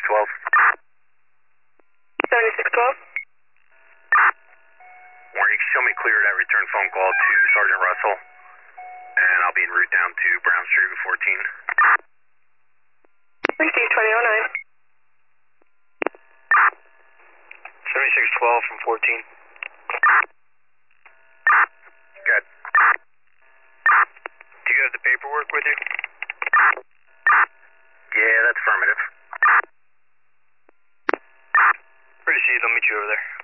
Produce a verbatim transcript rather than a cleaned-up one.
twelve. seventy-six twelve. Warren, you can show me clear that return phone call to Sergeant Russell, and I'll be en route down to Brown Street with fourteen. Received twenty oh nine. seventy-six twelve from fourteen. Good. Do you have the paperwork with you? Yeah, that's affirmative. Proceed, I'll meet you over there.